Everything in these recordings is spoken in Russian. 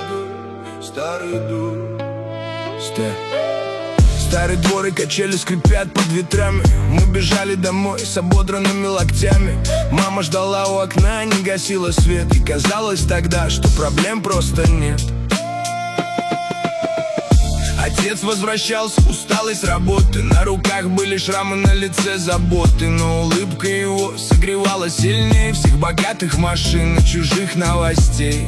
Старый двор и качели скрипят под ветрами. Мы бежали домой с ободранными локтями. Мама ждала у окна, не гасила свет. И казалось тогда, что проблем просто нет. Отец возвращался усталый с работы. На руках были шрамы, на лице заботы. Но улыбка его согревала сильнее всех богатых машин и чужих новостей.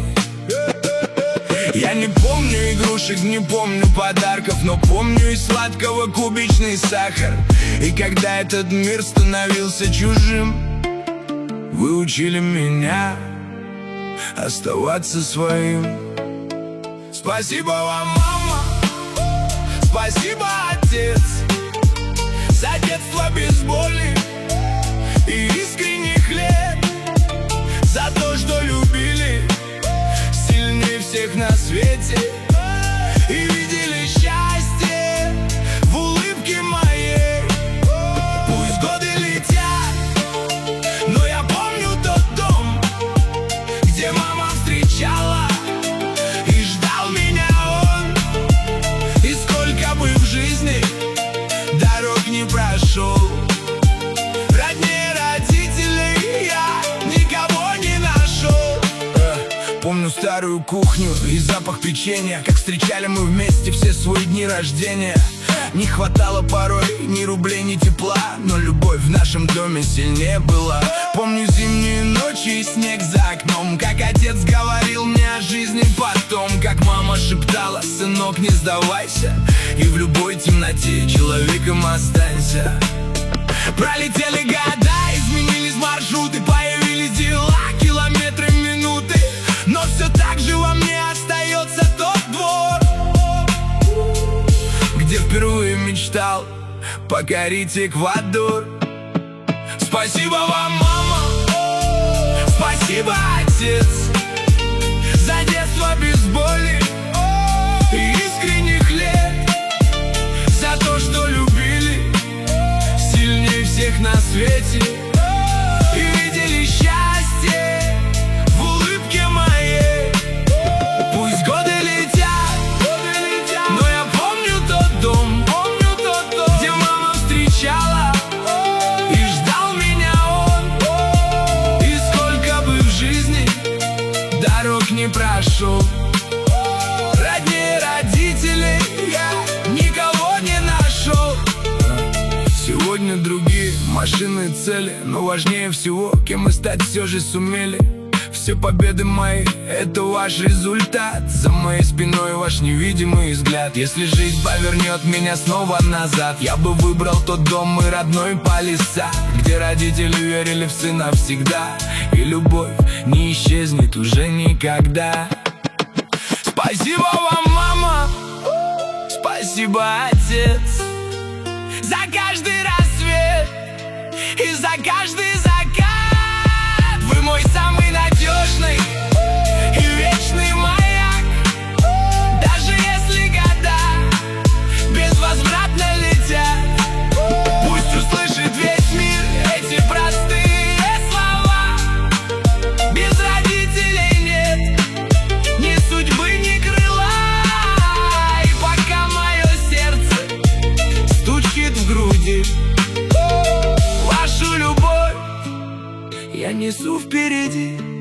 Я не помню игрушек, не помню подарков, но помню из сладкого кубичный сахар. И когда этот мир становился чужим, вы учили меня оставаться своим. Спасибо вам, мама, спасибо, отец, за детство без боли и искренних лет, за то, что любили сильнее всех на свете и видели счастье в улыбке моей. Пусть годы летят, но я помню тот дом, где мама встречала и ждал меня он. И сколько бы в жизни дорог не прошел, роднее родителей я никого не нашел. Помню старую кухню и запах печенья, как встречали мы вместе все свои дни рождения. Не хватало порой ни рублей, ни тепла, но любовь в нашем доме сильнее была. Помню зимние ночи и снег за окном, как отец говорил мне о жизни потом, как мама шептала: сынок, не сдавайся, и в любой темноте человеком останься. Пролетели года, изменились маршруты, появились дела, километры, минуты, но все так же во мне остается тот двор, где впервые мечтал покорить Эквадор. Спасибо вам, мама, спасибо, отец, за детство без боли и искренних лет, за то, что любили сильнее всех на свете и видели счастье в улыбке моей. Пусть годы летят, но я помню тот дом, где мама встречала и ждал меня он. И сколько бы в жизни дорог не прошел, роднее родителей я никого не нашел. Сегодня другие машины, цели, но важнее всего, кем мы стать все же сумели. Все победы мои — это ваш результат. За моей спиной ваш невидимый взгляд. Если жизнь повернет меня снова назад, я бы выбрал тот дом мой родной Полисад, где родители верили в сына всегда, и любовь не исчезнет уже никогда. Спасибо вам, мама, спасибо, отец, за каждый рассвет и за каждый закат. Вы мой самый надежный и вечный маяк. Даже если года безвозвратно летят, пусть услышит весь мир эти простые слова. Без родителей нет ни судьбы, ни крыла. И пока мое сердце стучит в груди, вашу любовь я несу впереди.